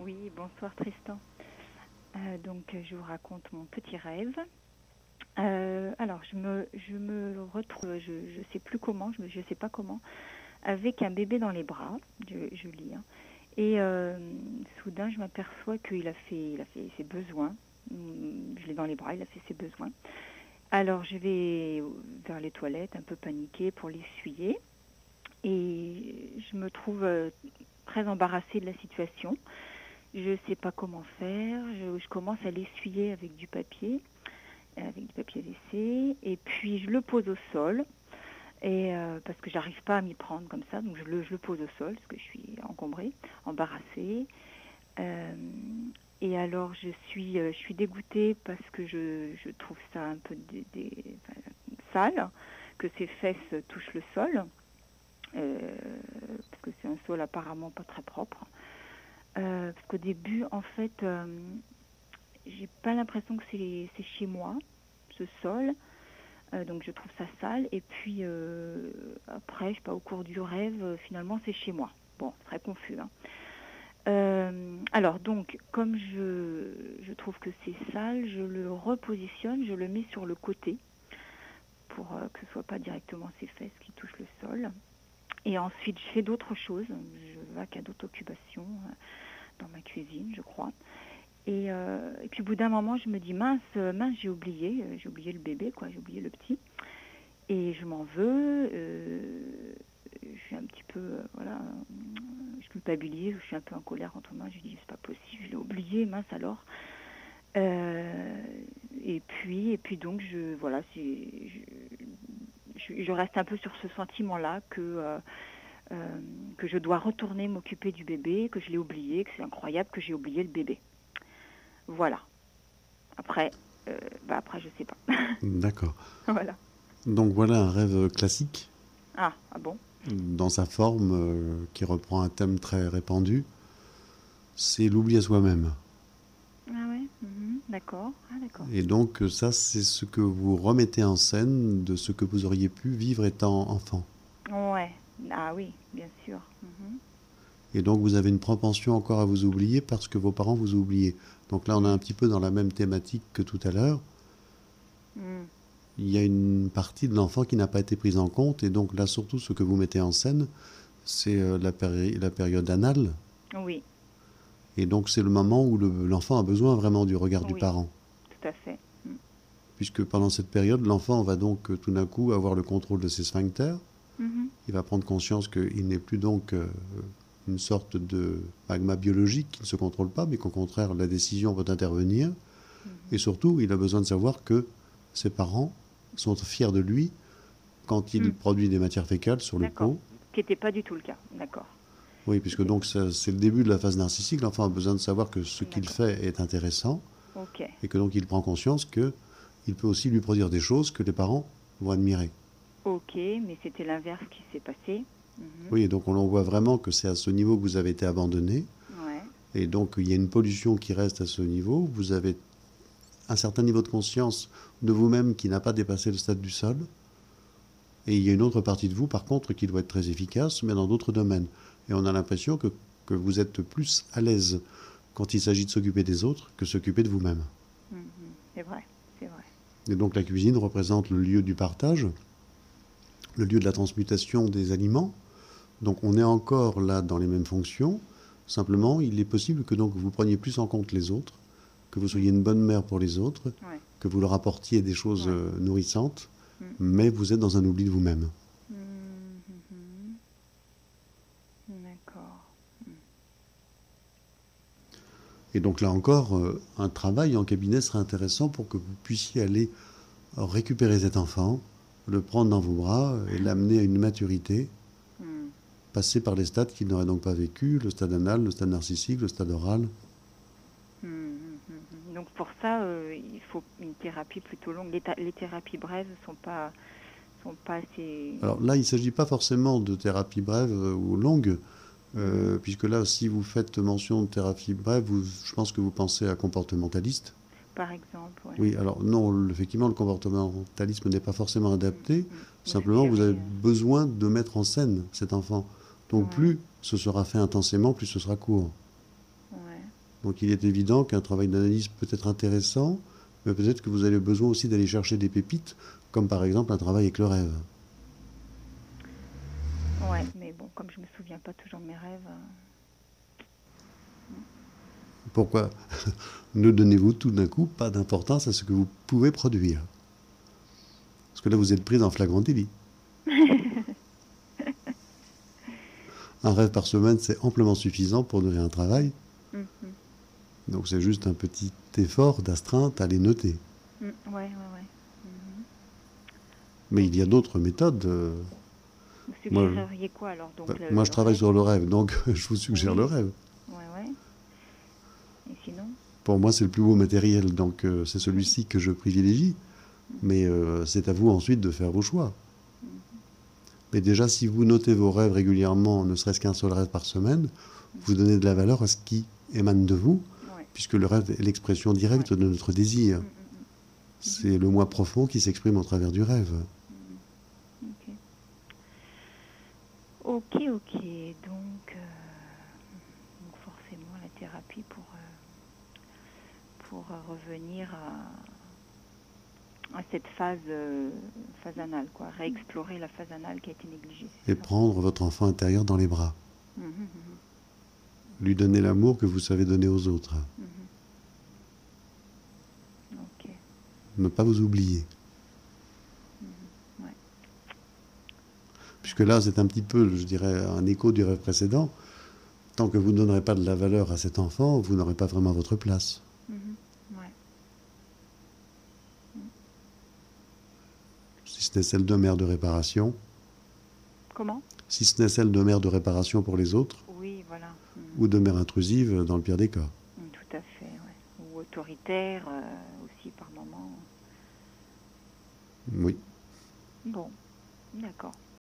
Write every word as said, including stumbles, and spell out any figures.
Oui, bonsoir Tristan. Euh, donc je vous raconte mon petit rêve. Euh, alors je me, je me retrouve, je ne sais plus comment, je ne sais pas comment, avec un bébé dans les bras, je, je lis, hein, et euh, soudain je m'aperçois qu'il a fait, il a fait ses besoins. Je l'ai dans les bras, il a fait ses besoins. Alors je vais vers les toilettes, un peu paniquée pour l'essuyer, et je me trouve euh, très embarrassée de la situation. Je ne sais pas comment faire, je, je commence à l'essuyer avec du papier, avec du papier W C, et puis je le pose au sol, et euh, parce que j'arrive pas à m'y prendre comme ça, donc je le, je le pose au sol, parce que je suis encombrée, embarrassée. Euh, et alors je suis, euh, je suis dégoûtée parce que je, je trouve ça un peu des, des, enfin, sale, que ses fesses touchent le sol, euh, parce que c'est un sol apparemment pas très propre. Euh, parce qu'au début, en fait, euh, j'ai pas l'impression que c'est, c'est chez moi, ce sol. Euh, donc je trouve ça sale. Et puis euh, après, je sais pas, au cours du rêve, euh, finalement, c'est chez moi. Bon, très confus. Hein. Euh, alors donc, comme je, je trouve que c'est sale, je le repositionne, je le mets sur le côté pour euh, que ce soit pas directement ses fesses qui touchent le sol. Et ensuite, je fais d'autres choses. Je vaque à d'autres occupations euh, dans ma cuisine, je crois. Et, euh, et puis au bout d'un moment, je me dis, mince, mince, j'ai oublié, euh, j'ai oublié le bébé, quoi, j'ai oublié le petit. Et je m'en veux, euh, je suis un petit peu, euh, voilà, je culpabilise, je suis un peu en colère contre moi, je dis, c'est pas possible, je l'ai oublié, mince alors. Euh, et puis, et puis donc, je, voilà, c'est, je, je, je reste un peu sur ce sentiment-là que... Euh, Euh, que je dois retourner m'occuper du bébé, que je l'ai oublié, que c'est incroyable que j'ai oublié le bébé. Voilà. Après, euh, bah après je sais pas. D'accord. Voilà. Donc voilà un rêve classique, Ah, ah bon? dans sa forme, euh, qui reprend un thème très répandu, c'est l'oubli à soi-même. Ah ouais, mhm, d'accord. Ah d'accord. Et donc ça, c'est ce que vous remettez en scène de ce que vous auriez pu vivre étant enfant. Ouais. Ah oui, bien sûr. Mhm, Et donc vous avez une propension encore à vous oublier parce que vos parents vous ont oublié. Donc là, on est un mm, petit peu dans la même thématique que tout à l'heure. mm. Il y a une partie de l'enfant qui n'a pas été prise en compte, et donc là, surtout, ce que vous mettez en scène, c'est euh, la, péri- la période anale. Oui, Et donc c'est le moment où le- l'enfant a besoin vraiment du regard du oui, parent. tout à fait. Mm. Puisque pendant cette période, l'enfant va donc euh, tout d'un coup avoir le contrôle de ses sphincters. Mhm, Il va prendre conscience qu'il n'est plus donc euh, une sorte de magma biologique qui ne se contrôle pas, mais qu'au contraire, la décision peut intervenir. Et mhm, surtout, il a besoin de savoir que ses parents sont fiers de lui quand il mm. produit des matières fécales sur le D'accord. pot. Ce qui n'était pas du tout le cas. D'accord. Oui, puisque C'était- donc ça, c'est le début de la phase narcissique. L'enfant a besoin de savoir que ce qu'il D'accord. fait est intéressant, Ok. et que donc il prend conscience que il peut aussi lui produire des choses que les parents vont admirer. Ok, mais c'était l'inverse qui s'est passé. Mhm, Oui, et donc on en voit vraiment que c'est à ce niveau que vous avez été abandonné, ouais. et donc il y a une pollution qui reste à ce niveau. Vous avez un certain niveau de conscience de vous-même qui n'a pas dépassé le stade du sol, et il y a une autre partie de vous, par contre, qui doit être très efficace, mais dans d'autres domaines. Et on a l'impression que, que vous êtes plus à l'aise quand il s'agit de s'occuper des autres que s'occuper de vous-même. Mhm, c'est vrai, c'est vrai. Et donc la cuisine représente le lieu du partage, le lieu de la transmutation des aliments. Donc on est encore là dans les mêmes fonctions. Simplement, il est possible que donc vous preniez plus en compte les autres, que vous soyez Mm. une bonne mère pour les autres, Ouais, que vous leur apportiez des choses ouais. euh, nourrissantes, Mm. mais vous êtes dans un oubli de vous-même. Mhm, mhm. D'accord. Et donc là encore, euh, un travail en cabinet serait intéressant pour que vous puissiez aller récupérer cet enfant, le prendre dans vos bras et l'amener à une maturité, Mm. passer par les stades qu'il n'aurait donc pas vécu, le stade anal, le stade narcissique, le stade oral. Mhm, mhm. Donc pour ça, euh, il faut une thérapie plutôt longue. Les, ta- les thérapies brèves sont pas sont pas assez. Alors là, il ne s'agit pas forcément de thérapie brève euh, ou longue, Mhm. euh, puisque là, si vous faites mention de thérapie brève, vous, je pense que vous pensez à comportementaliste. Par exemple, ouais. Oui, alors non, le- effectivement, le comportementalisme n'est pas forcément Mm, adapté. mm. Vous Simplement, vous avez suggérez. besoin de mettre en scène cet enfant. euh, Donc Ouais, plus ce sera fait intensément, plus ce sera court. ouais. Donc il est évident qu'un travail d'analyse peut être intéressant, mais peut-être que vous avez besoin aussi d'aller chercher des pépites, comme par exemple un travail avec le rêve. Ouais, mais bon, comme je me souviens pas toujours de mes rêves. euh, Pourquoi ne donnez-vous tout d'un coup pas d'importance à ce que vous pouvez produire? Parce que là, vous êtes prise en flagrant délit. Un rêve par semaine, c'est amplement suffisant pour nourrir un travail. Mhm. Donc c'est juste un petit effort d'astreinte à les noter. Mm, ouais, ouais, ouais. Mhm. Mais il y a Ok. d'autres méthodes. euh, Vous Moi, suggéreriez quoi alors? bah, Donc le, moi, je le travaille rêve? sur le rêve, donc je vous suggère le Oui. rêve. Ouais, ouais. Et sinon? Pour moi, c'est le plus beau matériel, donc euh, c'est Mhm. celui-ci que je privilégie. Mhm. Mais euh, c'est à vous ensuite de faire vos choix. Mhm. Mais déjà, si vous notez vos rêves régulièrement, ne serait-ce qu'un seul rêve par semaine, Mhm. vous donnez de la valeur à ce qui émane de vous, Ouais, puisque le rêve est l'expression ouais. directe de notre désir. Mm, mm, mm. Mhm. C'est le moi profond qui s'exprime au travers du rêve. Mhm. Ok. Ok, ok. Donc, euh, donc forcément la thérapie pour, euh, pour euh, revenir à, à cette phase, euh, phase anale, quoi. Réexplorer la phase anale qui a été négligée, Et c'est ça? prendre votre enfant intérieur dans les bras. Mhm, mhm, Lui donner l'amour que vous savez donner aux autres. mhm. Ok. Ne pas vous oublier. Mhm. Ouais. Puisque là, c'est un petit peu, je dirais, un écho du rêve précédent. Tant que vous ne donnerez pas de la valeur à cet enfant, vous n'aurez pas vraiment votre place. Mhm. Ouais. Mm. Si ce n'est celle de mère de réparation, Comment? si ce n'est celle de mère de réparation pour les autres, Oui, voilà. Mhm. ou de mère intrusive dans le pire des cas. Mm, tout à fait, ouais. Ou autoritaire euh, aussi par moment. Oui. Bon, d'accord.